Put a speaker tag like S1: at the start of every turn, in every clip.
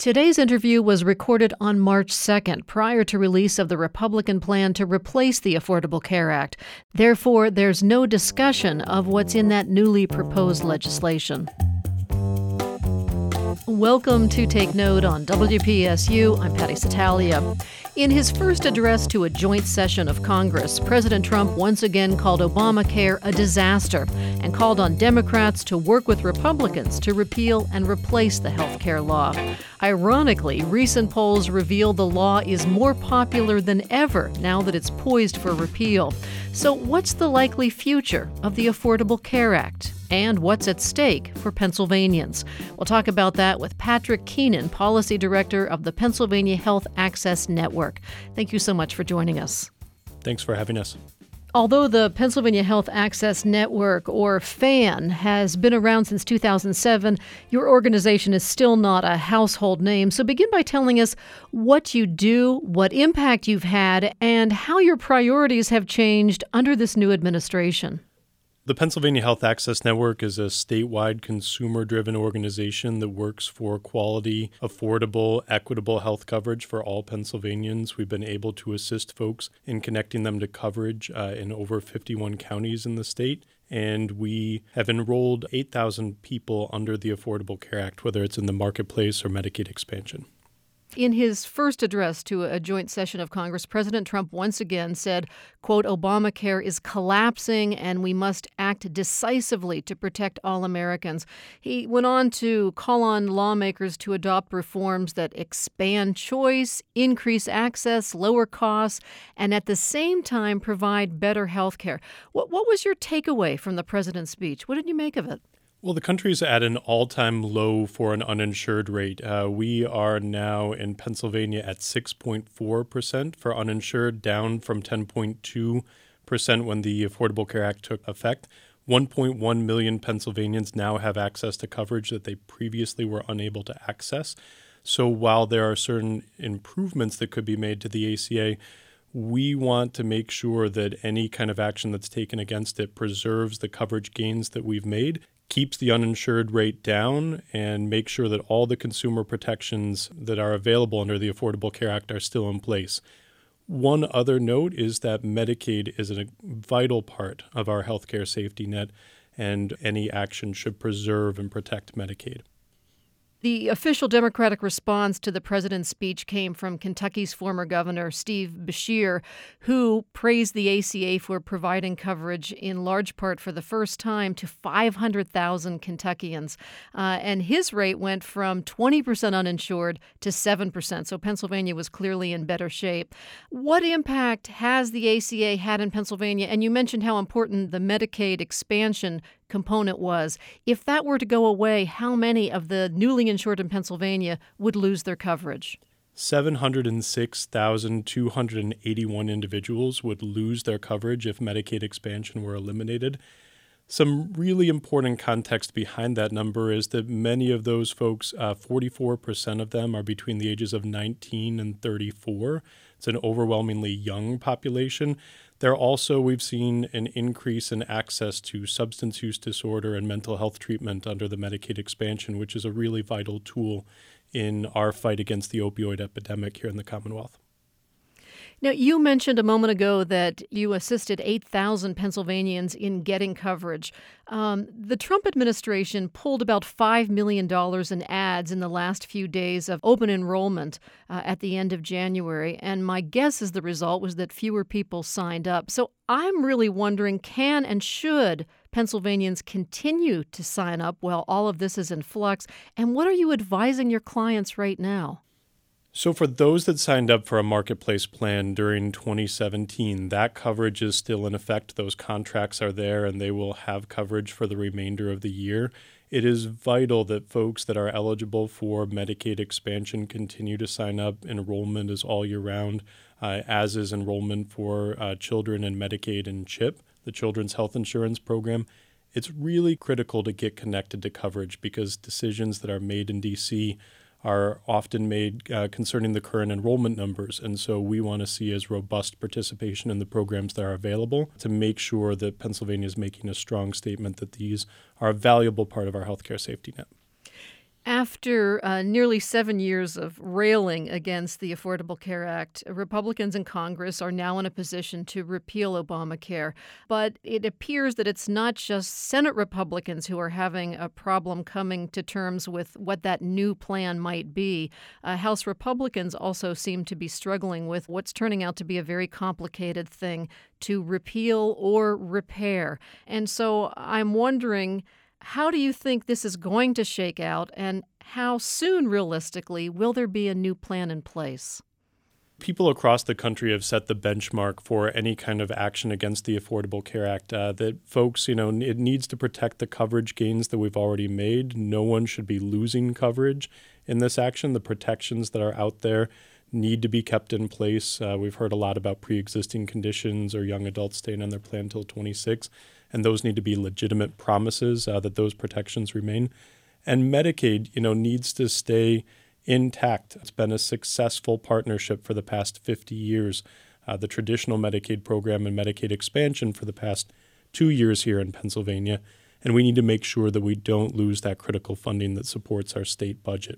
S1: Today's interview was recorded on March 2nd, prior to release of the Republican plan to replace the Affordable Care Act. Therefore, there's no discussion of what's in that newly proposed legislation. Welcome to Take Note on WPSU. I'm Patty Satalia. In his first address to a joint session of Congress, President Trump once again called Obamacare a disaster and called on Democrats to work with Republicans to repeal and replace the health care law. Ironically, recent polls reveal the law is more popular than ever now that it's poised for repeal. So what's the likely future of the Affordable Care Act? And what's at stake for Pennsylvanians? We'll talk about that with Patrick Keenan, Policy Director of the Pennsylvania Health Access Network. Thank you so much for joining us.
S2: Thanks for having us.
S1: Although the Pennsylvania Health Access Network, or PHAN, has been around since 2007, your organization is still not a household name. So begin by telling us what you do, what impact you've had, and how your priorities have changed under this new administration.
S2: The Pennsylvania Health Access Network is a statewide consumer-driven organization that works for quality, affordable, equitable health coverage for all Pennsylvanians. We've been able to assist folks in connecting them to coverage in over 51 counties in the state. And we have enrolled 8,000 people under the Affordable Care Act, whether it's in the marketplace or Medicaid expansion.
S1: In his first address to a joint session of Congress, President Trump once again said, quote, Obamacare is collapsing and we must act decisively to protect all Americans. He went on to call on lawmakers to adopt reforms that expand choice, increase access, lower costs, and at the same time provide better health care. What was your takeaway from the president's speech? What did you make of it?
S2: Well, the country's at an all-time low for an uninsured rate. We are now in Pennsylvania at 6.4% for uninsured, down from 10.2% when the Affordable Care Act took effect. 1.1 million Pennsylvanians now have access to coverage that they previously were unable to access. So while there are certain improvements that could be made to the ACA, we want to make sure that any kind of action that's taken against it preserves the coverage gains that we've made, keeps the uninsured rate down, and make sure that all the consumer protections that are available under the Affordable Care Act are still in place. One other note is that Medicaid is a vital part of our healthcare safety net, and any action should preserve and protect Medicaid.
S1: The official Democratic response to the president's speech came from Kentucky's former governor, Steve Beshear, who praised the ACA for providing coverage in large part for the first time to 500,000 Kentuckians. And his rate went from 20% uninsured to 7%. So Pennsylvania was clearly in better shape. What impact has the ACA had in Pennsylvania? And you mentioned how important the Medicaid expansion component was. If that were to go away, how many of the newly insured in Pennsylvania would lose their coverage?
S2: 706,281 individuals would lose their coverage if Medicaid expansion were eliminated. Some really important context behind that number is that many of those folks, 44% of them, are between the ages of 19 and 34. It's an overwhelmingly young population. We've seen an increase in access to substance use disorder and mental health treatment under the Medicaid expansion, which is a really vital tool in our fight against the opioid epidemic here in the Commonwealth.
S1: Now, you mentioned a moment ago that you assisted 8,000 Pennsylvanians in getting coverage. The Trump administration pulled about $5 million in ads in the last few days of open enrollment at the end of January, and my guess is the result was that fewer people signed up. So I'm really wondering, can and should Pennsylvanians continue to sign up while all of this is in flux? And what are you advising your clients right now?
S2: So for those that signed up for a marketplace plan during 2017, that coverage is still in effect. Those contracts are there and they will have coverage for the remainder of the year. It is vital that folks that are eligible for Medicaid expansion continue to sign up. Enrollment is all year round, as is enrollment for children in Medicaid and CHIP, the Children's Health Insurance Program. It's really critical to get connected to coverage because decisions that are made in D.C. are often made concerning the current enrollment numbers. And so we want to see as robust participation in the programs that are available to make sure that Pennsylvania is making a strong statement that these are a valuable part of our healthcare safety net.
S1: After nearly 7 years of railing against the Affordable Care Act, Republicans in Congress are now in a position to repeal Obamacare. But it appears that it's not just Senate Republicans who are having a problem coming to terms with what that new plan might be. House Republicans also seem to be struggling with what's turning out to be a very complicated thing to repeal or repair. And so I'm wondering, how do you think this is going to shake out, and how soon, realistically, will there be a new plan in place?
S2: People across the country have set the benchmark for any kind of action against the Affordable Care Act. That folks, it needs to protect the coverage gains that we've already made. No one should be losing coverage in this action. The protections that are out there need to be kept in place. We've heard a lot about pre-existing conditions or young adults staying on their plan until 26, and those need to be legitimate promises that those protections remain. And Medicaid, needs to stay intact. It's been a successful partnership for the past 50 years. The traditional Medicaid program and Medicaid expansion for the past 2 years here in Pennsylvania, and we need to make sure that we don't lose that critical funding that supports our state budget.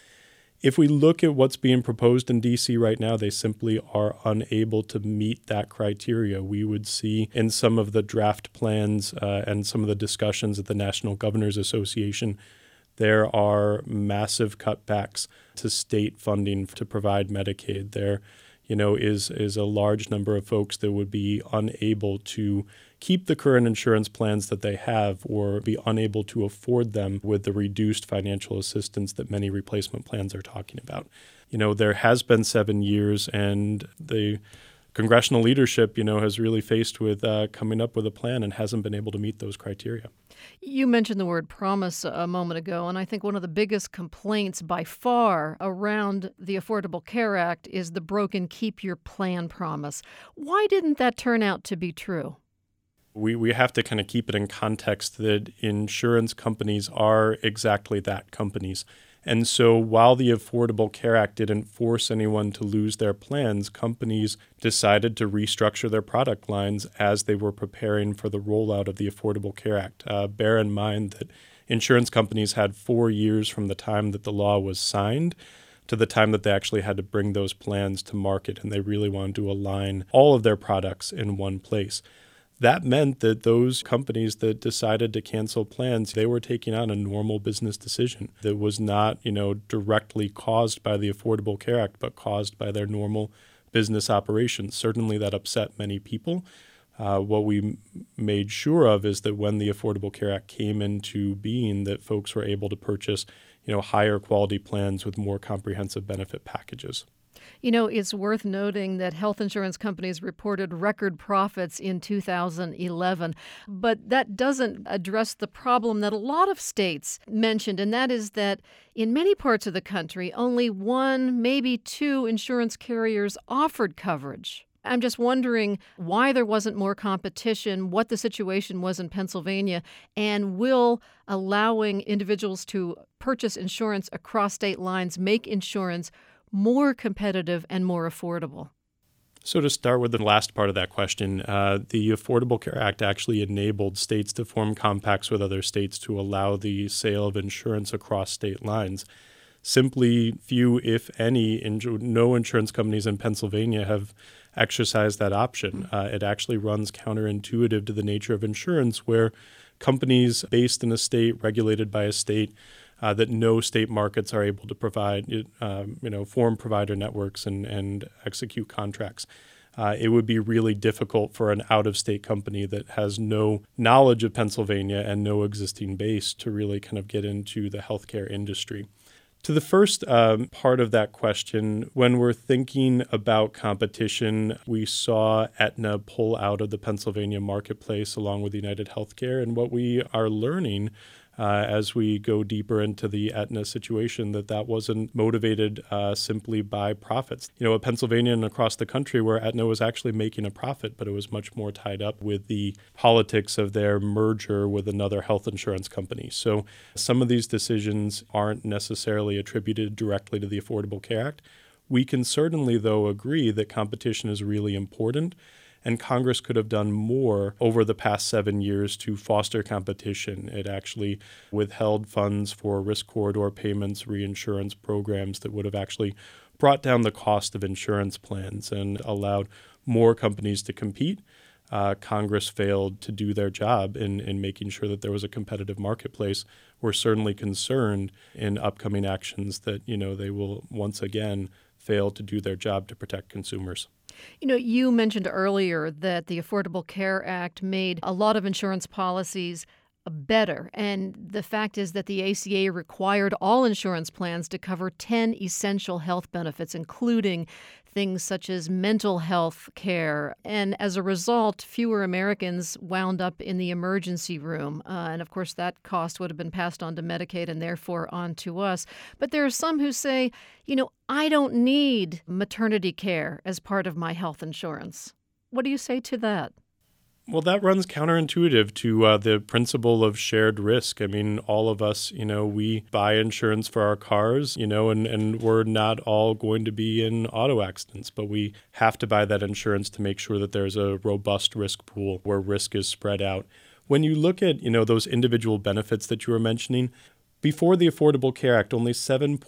S2: If we look at what's being proposed in D.C. right now, they simply are unable to meet that criteria. We would see in some of the draft plans and some of the discussions at the National Governors Association, there are massive cutbacks to state funding to provide Medicaid. There, is a large number of folks that would be unable to keep the current insurance plans that they have or be unable to afford them with the reduced financial assistance that many replacement plans are talking about. There has been 7 years, and the congressional leadership, has really faced with coming up with a plan and hasn't been able to meet those criteria.
S1: You mentioned the word promise a moment ago, and I think one of the biggest complaints by far around the Affordable Care Act is the broken keep your plan promise. Why didn't that turn out to be true?
S2: We have to kind of keep it in context that insurance companies are exactly that, companies. And so while the Affordable Care Act didn't force anyone to lose their plans, companies decided to restructure their product lines as they were preparing for the rollout of the Affordable Care Act. Bear in mind that insurance companies had 4 years from the time that the law was signed to the time that they actually had to bring those plans to market, and they really wanted to align all of their products in one place. That meant that those companies that decided to cancel plans, they were taking on a normal business decision that was not, directly caused by the Affordable Care Act, but caused by their normal business operations. Certainly that upset many people. What we made sure of is that when the Affordable Care Act came into being, that folks were able to purchase, higher quality plans with more comprehensive benefit packages.
S1: It's worth noting that health insurance companies reported record profits in 2011, but that doesn't address the problem that a lot of states mentioned, and that is that in many parts of the country, only one, maybe two insurance carriers offered coverage. I'm just wondering why there wasn't more competition, what the situation was in Pennsylvania, and will allowing individuals to purchase insurance across state lines make insurance more competitive and more affordable?
S2: So to start with the last part of that question, the Affordable Care Act actually enabled states to form compacts with other states to allow the sale of insurance across state lines. Simply few, if any, no insurance companies in Pennsylvania have exercised that option. It actually runs counterintuitive to the nature of insurance, where companies based in a state, regulated by a state, that no state markets are able to provide, form provider networks and execute contracts. It would be really difficult for an out-of-state company that has no knowledge of Pennsylvania and no existing base to really kind of get into the healthcare industry. To the first part of that question, when we're thinking about competition, we saw Aetna pull out of the Pennsylvania marketplace along with United Healthcare. And what we are learning as we go deeper into the Aetna situation, that wasn't motivated simply by profits. Pennsylvania and across the country where Aetna was actually making a profit, but it was much more tied up with the politics of their merger with another health insurance company. So some of these decisions aren't necessarily attributed directly to the Affordable Care Act. We can certainly, though, agree that competition is really important. And Congress could have done more over the past 7 years to foster competition. It actually withheld funds for risk corridor payments, reinsurance programs that would have actually brought down the cost of insurance plans and allowed more companies to compete. Congress failed to do their job in making sure that there was a competitive marketplace. We're certainly concerned in upcoming actions that, they will once again fail to do their job to protect consumers.
S1: You mentioned earlier that the Affordable Care Act made a lot of insurance policies better. And the fact is that the ACA required all insurance plans to cover 10 essential health benefits, including things such as mental health care. And as a result, fewer Americans wound up in the emergency room. And of course, that cost would have been passed on to Medicaid and therefore on to us. But there are some who say, I don't need maternity care as part of my health insurance. What do you say to that?
S2: Well, that runs counterintuitive to the principle of shared risk. I mean, all of us, we buy insurance for our cars, and we're not all going to be in auto accidents, but we have to buy that insurance to make sure that there's a robust risk pool where risk is spread out. When you look at, those individual benefits that you were mentioning, before the Affordable Care Act, only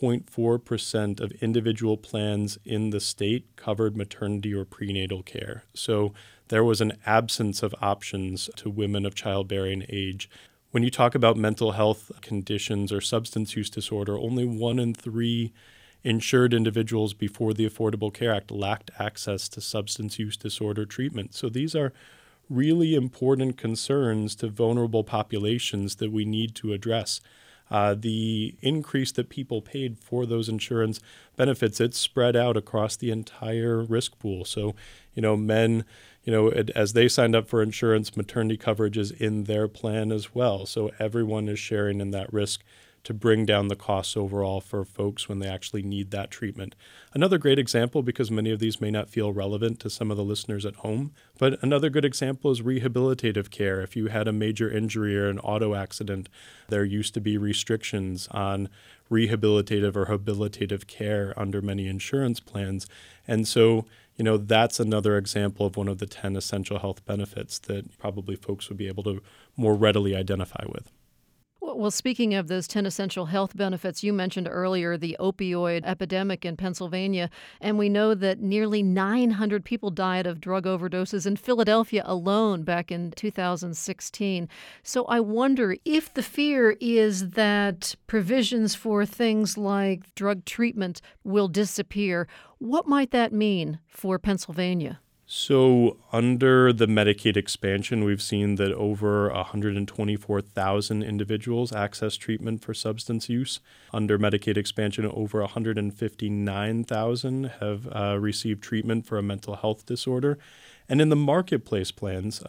S2: 7.4% of individual plans in the state covered maternity or prenatal care. So there was an absence of options to women of childbearing age. When you talk about mental health conditions or substance use disorder, only 1 in 3 insured individuals before the Affordable Care Act lacked access to substance use disorder treatment. So these are really important concerns to vulnerable populations that we need to address. The increase that people paid for those insurance benefits, it's spread out across the entire risk pool. So, men, as they signed up for insurance, maternity coverage is in their plan as well. So everyone is sharing in that risk to bring down the costs overall for folks when they actually need that treatment. Another great example, because many of these may not feel relevant to some of the listeners at home, but another good example is rehabilitative care. If you had a major injury or an auto accident, there used to be restrictions on rehabilitative or habilitative care under many insurance plans. And so, that's another example of one of the 10 essential health benefits that probably folks would be able to more readily identify with.
S1: Well, speaking of those 10 essential health benefits, you mentioned earlier the opioid epidemic in Pennsylvania, and we know that nearly 900 people died of drug overdoses in Philadelphia alone back in 2016. So I wonder if the fear is that provisions for things like drug treatment will disappear, what might that mean for Pennsylvania?
S2: So under the Medicaid expansion, we've seen that over 124,000 individuals access treatment for substance use. Under Medicaid expansion, over 159,000 have received treatment for a mental health disorder. And in the marketplace plans,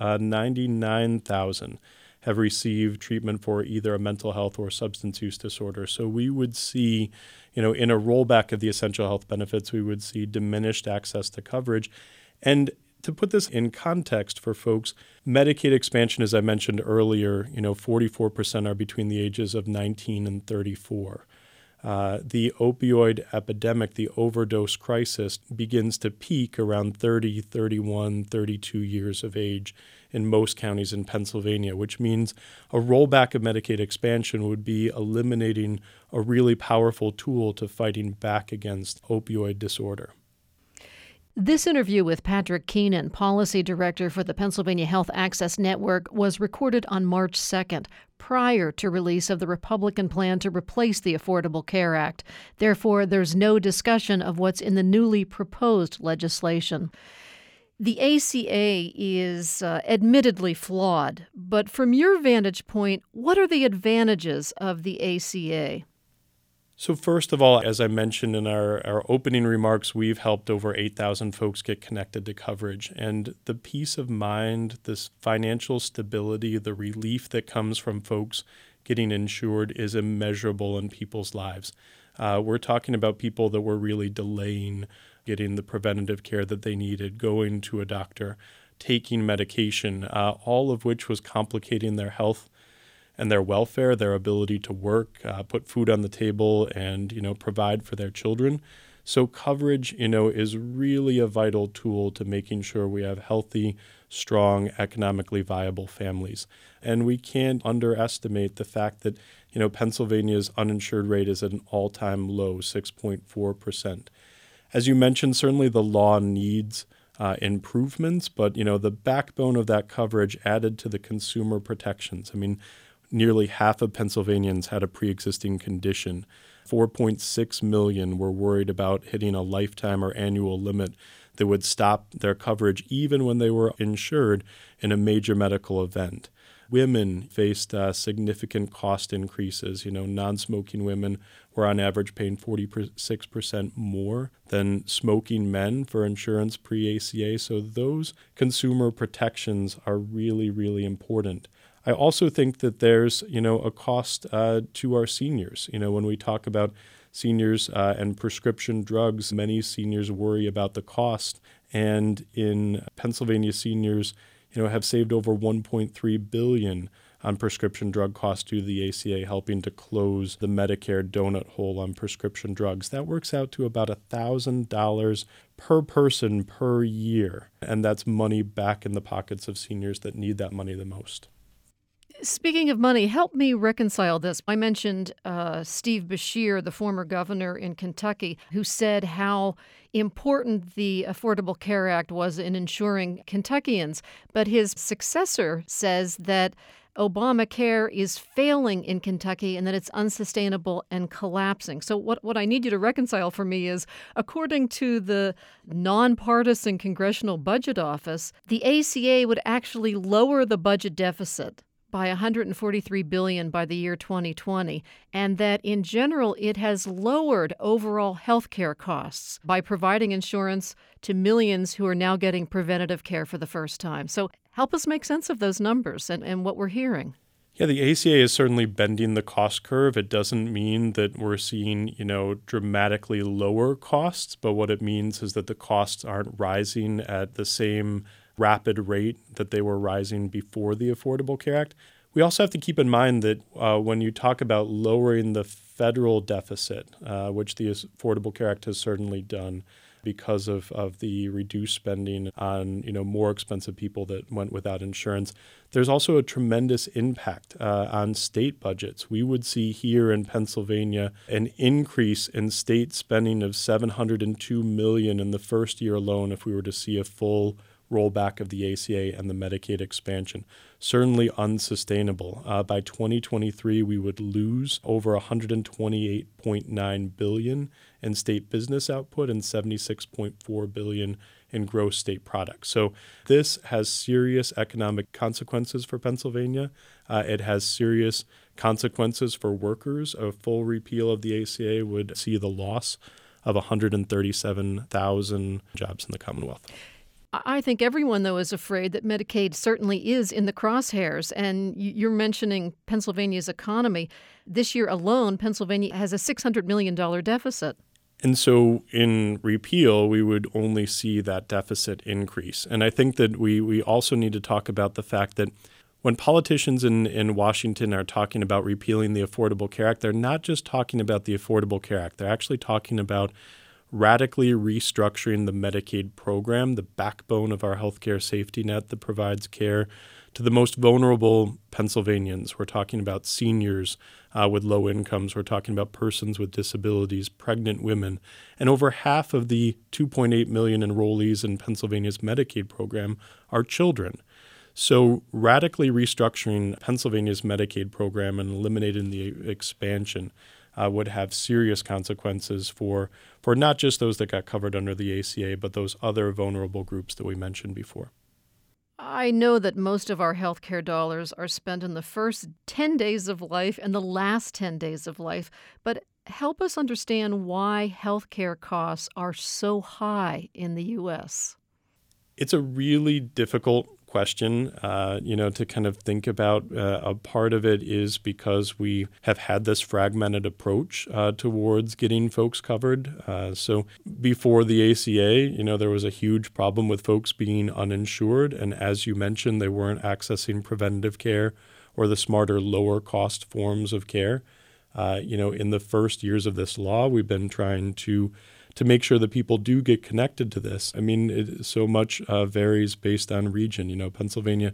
S2: 99,000 have received treatment for either a mental health or substance use disorder. So we would see, in a rollback of the essential health benefits, we would see diminished access to coverage. And to put this in context for folks, Medicaid expansion, as I mentioned earlier, 44% are between the ages of 19 and 34. The opioid epidemic, the overdose crisis, begins to peak around 30, 31, 32 years of age in most counties in Pennsylvania, which means a rollback of Medicaid expansion would be eliminating a really powerful tool to fighting back against opioid disorder.
S1: This interview with Patrick Keenan, Policy Director for the Pennsylvania Health Access Network, was recorded on March 2nd, prior to release of the Republican plan to replace the Affordable Care Act. Therefore, there's no discussion of what's in the newly proposed legislation. The ACA is admittedly flawed, but from your vantage point, what are the advantages of the ACA?
S2: So first of all, as I mentioned in our opening remarks, we've helped over 8,000 folks get connected to coverage. And the peace of mind, this financial stability, the relief that comes from folks getting insured is immeasurable in people's lives. We're talking about people that were really delaying getting the preventative care that they needed, going to a doctor, taking medication, all of which was complicating their health and their welfare, their ability to work, put food on the table, and provide for their children. So coverage, is really a vital tool to making sure we have healthy, strong, economically viable families. And we can't underestimate the fact that, Pennsylvania's uninsured rate is at an all-time low, 6.4%. As you mentioned, certainly the law needs improvements, but, the backbone of that coverage added to the consumer protections. Nearly half of Pennsylvanians had a pre-existing condition. 4.6 million were worried about hitting a lifetime or annual limit that would stop their coverage even when they were insured in a major medical event. Women faced significant cost increases. Non-smoking women were on average paying 46% more than smoking men for insurance pre-ACA. So those consumer protections are really, really important. I also think that there's, a cost to our seniors. When we talk about seniors and prescription drugs, many seniors worry about the cost. And in Pennsylvania, seniors, have saved over $1.3 billion on prescription drug costs due to the ACA, helping to close the Medicare donut hole on prescription drugs. That works out to about $1,000 per person per year. And that's money back in the pockets of seniors that need that money the most.
S1: Speaking of money, help me reconcile this. I mentioned Steve Beshear, the former governor in Kentucky, who said how important the Affordable Care Act was in insuring Kentuckians. But his successor says that Obamacare is failing in Kentucky and that it's unsustainable and collapsing. So what I need you to reconcile for me is, according to the nonpartisan Congressional Budget Office, the ACA would actually lower the budget deficit by $143 billion by the year 2020, and that in general it has lowered overall health care costs by providing insurance to millions who are now getting preventative care for the first time. So help us make sense of those numbers and what we're hearing.
S2: Yeah, the ACA is certainly bending the cost curve. It doesn't mean that we're seeing, dramatically lower costs, but what it means is that the costs aren't rising at the same rapid rate that they were rising before the Affordable Care Act. We also have to keep in mind that when you talk about lowering the federal deficit, which the Affordable Care Act has certainly done because of the reduced spending on more expensive people that went without insurance, there's also a tremendous impact on state budgets. We would see here in Pennsylvania an increase in state spending of $702 million in the first year alone if we were to see a full rollback of the ACA and the Medicaid expansion. Certainly unsustainable. By 2023, we would lose over $128.9 billion in state business output and $76.4 billion in gross state products. So this has serious economic consequences for Pennsylvania. It has serious consequences for workers. A full repeal of the ACA would see the loss of 137,000 jobs in the Commonwealth.
S1: I think everyone, though, is afraid that Medicaid certainly is in the crosshairs. And you're mentioning Pennsylvania's economy. This year alone, Pennsylvania has a $600 million deficit.
S2: And so in repeal, we would only see that deficit increase. And I think that we also need to talk about the fact that when politicians in Washington are talking about repealing the Affordable Care Act, they're not just talking about the Affordable Care Act. They're actually talking about radically restructuring the Medicaid program, the backbone of our healthcare safety net that provides care to the most vulnerable Pennsylvanians. We're talking about seniors with low incomes. We're talking about persons with disabilities, pregnant women. And over half of the 2.8 million enrollees in Pennsylvania's Medicaid program are children. So radically restructuring Pennsylvania's Medicaid program and eliminating the expansion would have serious consequences for not just those that got covered under the ACA, but those other vulnerable groups that we mentioned before.
S1: I know that most of our healthcare dollars are spent in the first 10 days of life and the last 10 days of life, but help us understand why healthcare costs are so high in the U.S.
S2: It's a really difficult question, to kind of think about. A part of it is because we have had this fragmented approach towards getting folks covered. So before the ACA, there was a huge problem with folks being uninsured. And as you mentioned, they weren't accessing preventative care or the smarter, lower cost forms of care. In the first years of this law, we've been trying to to make sure that people do get connected to this. I mean, so much varies based on region. Pennsylvania,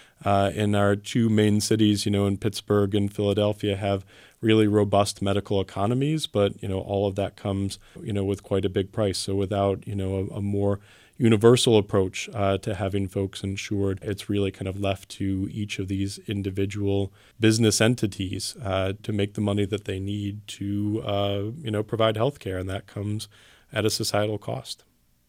S2: in our two main cities, in Pittsburgh and Philadelphia, have really robust medical economies, but, all of that comes, with quite a big price. So without, a more universal approach to having folks insured, it's really kind of left to each of these individual business entities to make the money that they need to, provide health care, and that comes at a societal cost.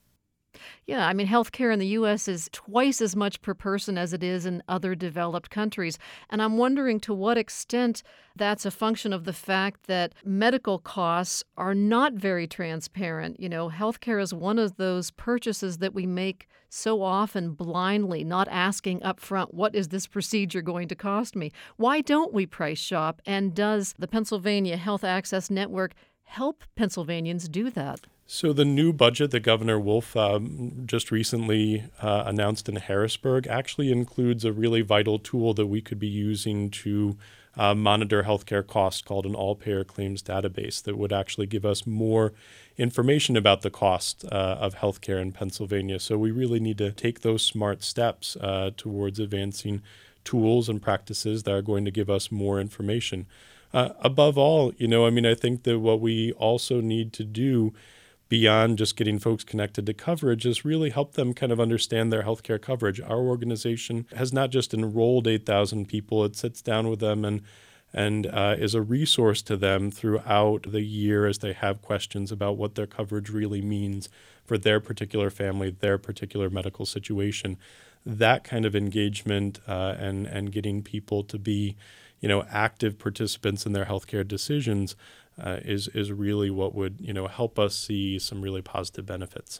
S1: Yeah, I mean, healthcare in the U.S. is twice as much per person as it is in other developed countries. And I'm wondering to what extent that's a function of the fact that medical costs are not very transparent. Healthcare is one of those purchases that we make so often blindly, not asking up front, what is this procedure going to cost me? Why don't we price shop? And does the Pennsylvania Health Access Network help Pennsylvanians do that?
S2: So the new budget that Governor Wolf just recently announced in Harrisburg actually includes a really vital tool that we could be using to monitor healthcare costs called an all-payer claims database that would actually give us more information about the cost of healthcare in Pennsylvania. So we really need to take those smart steps towards advancing tools and practices that are going to give us more information. Above all, I think that what we also need to do beyond just getting folks connected to coverage is really help them kind of understand their healthcare coverage. Our organization has not just enrolled 8,000 people, it sits down with them and is a resource to them throughout the year as they have questions about what their coverage really means for their particular family, their particular medical situation. That kind of engagement and getting people to be, active participants in their healthcare decisions is really what would, help us see some really positive benefits.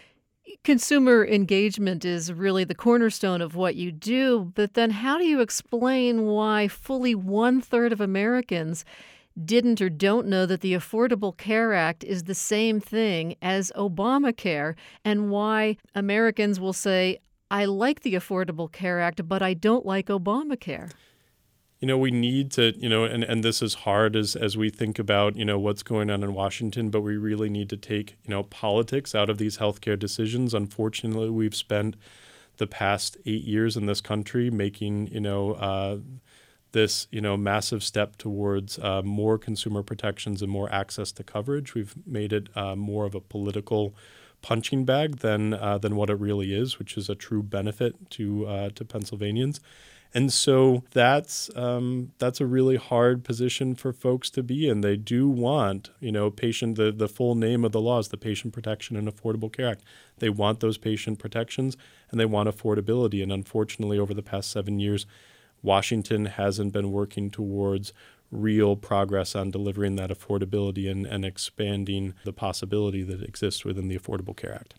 S1: Consumer engagement is really the cornerstone of what you do, but then how do you explain why fully 1/3 of Americans didn't or don't know that the Affordable Care Act is the same thing as Obamacare, and why Americans will say, I like the Affordable Care Act, but I don't like Obamacare?
S2: We need to, and this is hard as we think about, what's going on in Washington, but we really need to take, politics out of these healthcare decisions. Unfortunately, we've spent the past 8 years in this country making, this, massive step towards more consumer protections and more access to coverage. We've made it more of a political punching bag than what it really is, which is a true benefit to Pennsylvanians. And so that's a really hard position for folks to be in. They do want, the full name of the law is the Patient Protection and Affordable Care Act. They want those patient protections and they want affordability. And unfortunately, over the past 7 years, Washington hasn't been working towards real progress on delivering that affordability and expanding the possibility that exists within the Affordable Care Act.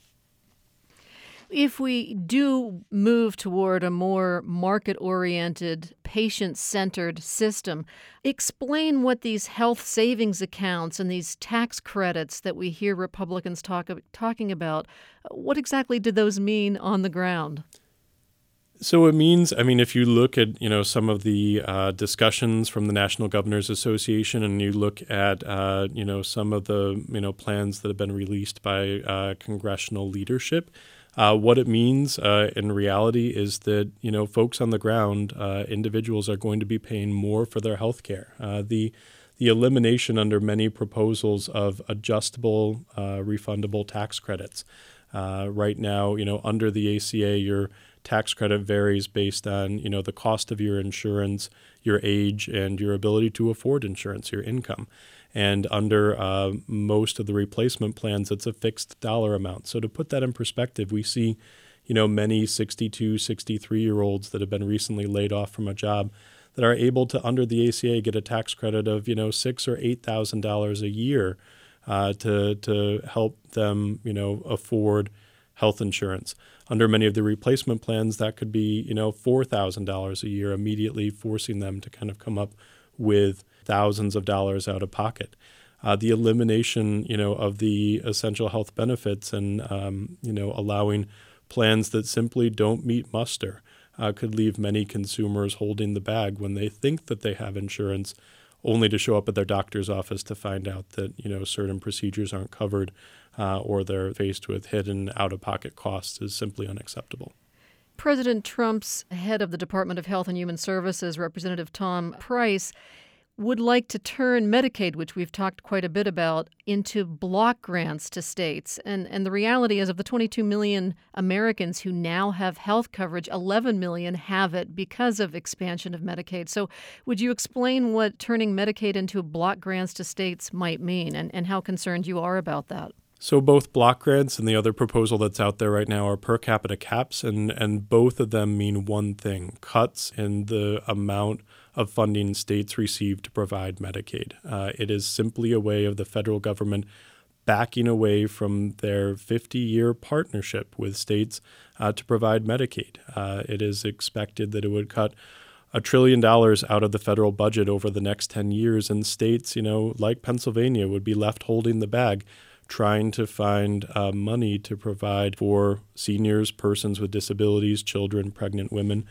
S1: If we do move toward a more market-oriented, patient-centered system, explain what these health savings accounts and these tax credits that we hear Republicans talking about, what exactly do those mean on the ground?
S2: So it means, if you look at, some of the discussions from the National Governors Association and you look at, some of the, plans that have been released by congressional leadership, what it means in reality is that, folks on the ground, individuals are going to be paying more for their health care. The elimination under many proposals of adjustable refundable tax credits. Right now, under the ACA, your tax credit varies based on, the cost of your insurance, your age, and your ability to afford insurance, your income. And under most of the replacement plans, it's a fixed dollar amount. So to put that in perspective, we see, many 62, 63-year-olds that have been recently laid off from a job that are able to, under the ACA, get a tax credit of, $6,000 or $8,000 a year to help them, afford health insurance. Under many of the replacement plans, that could be, $4,000 a year, immediately forcing them to kind of come up with thousands of dollars out of pocket. The elimination, of the essential health benefits and, allowing plans that simply don't meet muster could leave many consumers holding the bag when they think that they have insurance, only to show up at their doctor's office to find out that, certain procedures aren't covered or they're faced with hidden out-of-pocket costs is simply unacceptable.
S1: President Trump's head of the Department of Health and Human Services, Representative Tom Price, would like to turn Medicaid, which we've talked quite a bit about, into block grants to states. And the reality is, of the 22 million Americans who now have health coverage, 11 million have it because of expansion of Medicaid. So would you explain what turning Medicaid into block grants to states might mean and how concerned you are about that?
S2: So both block grants and the other proposal that's out there right now are per capita caps, and both of them mean one thing: cuts in the amount of funding states receive to provide Medicaid. It is simply a way of the federal government backing away from their 50-year partnership with states to provide Medicaid. It is expected that it would cut $1 trillion out of the federal budget over the next 10 years, and states, like Pennsylvania, would be left holding the bag, trying to find money to provide for seniors, persons with disabilities, children, pregnant women,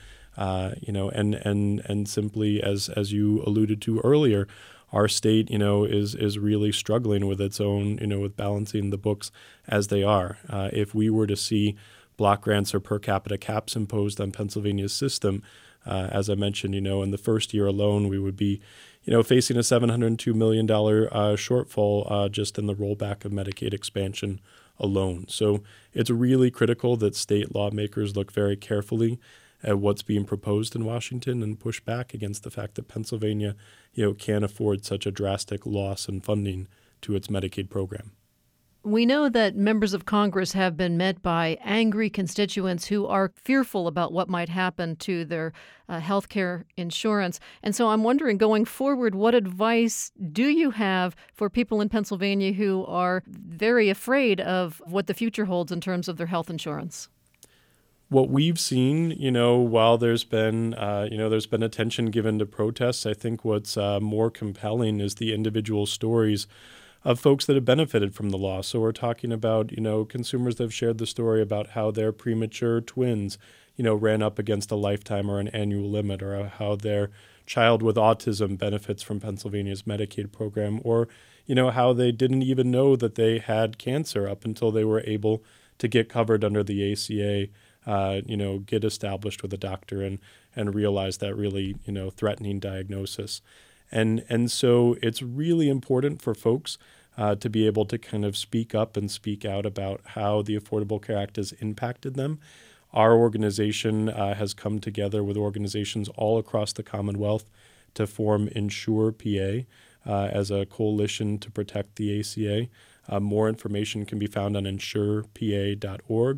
S2: and simply, as you alluded to earlier, our state, is really struggling with its own, with balancing the books as they are. If we were to see block grants or per capita caps imposed on Pennsylvania's system, as I mentioned, in the first year alone, we would be facing a $702 million shortfall just in the rollback of Medicaid expansion alone. So it's really critical that state lawmakers look very carefully at what's being proposed in Washington and push back against the fact that Pennsylvania, can't afford such a drastic loss in funding to its Medicaid program.
S1: We know that members of Congress have been met by angry constituents who are fearful about what might happen to their health care insurance. And so I'm wondering, going forward, what advice do you have for people in Pennsylvania who are very afraid of what the future holds in terms of their health insurance?
S2: What we've seen, while there's been attention given to protests, I think what's more compelling is the individual stories of folks that have benefited from the law. So we're talking about, consumers that have shared the story about how their premature twins, ran up against a lifetime or an annual limit, or how their child with autism benefits from Pennsylvania's Medicaid program, or, how they didn't even know that they had cancer up until they were able to get covered under the ACA, get established with a doctor and realize that really, threatening diagnosis. And so it's really important for folks to be able to kind of speak up and speak out about how the Affordable Care Act has impacted them. Our organization has come together with organizations all across the Commonwealth to form Insure PA as a coalition to protect the ACA. More information can be found on insurepa.org,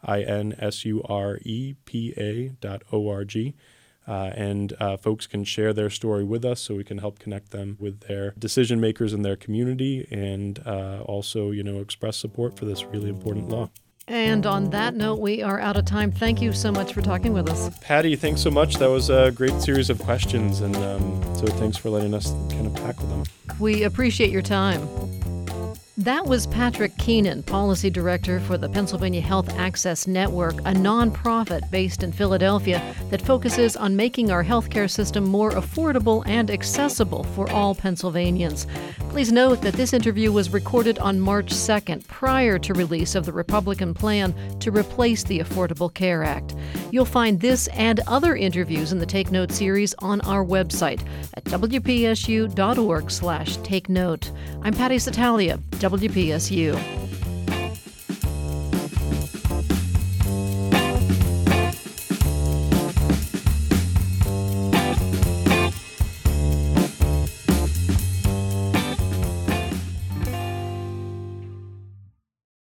S2: insurepa.org. And folks can share their story with us so we can help connect them with their decision makers in their community and also, express support for this really important law.
S1: And on that note, we are out of time. Thank you so much for talking with us.
S2: Patty, thanks so much. That was a great series of questions, and so thanks for letting us kind of tackle them.
S1: We appreciate your time. That was Patrick Keenan, Policy Director for the Pennsylvania Health Access Network, a nonprofit based in Philadelphia that focuses on making our healthcare system more affordable and accessible for all Pennsylvanians. Please note that this interview was recorded on March 2nd, prior to release of the Republican plan to replace the Affordable Care Act. You'll find this and other interviews in the Take Note series on our website at wpsu.org/takenote. I'm Patty Satalia, WPSU.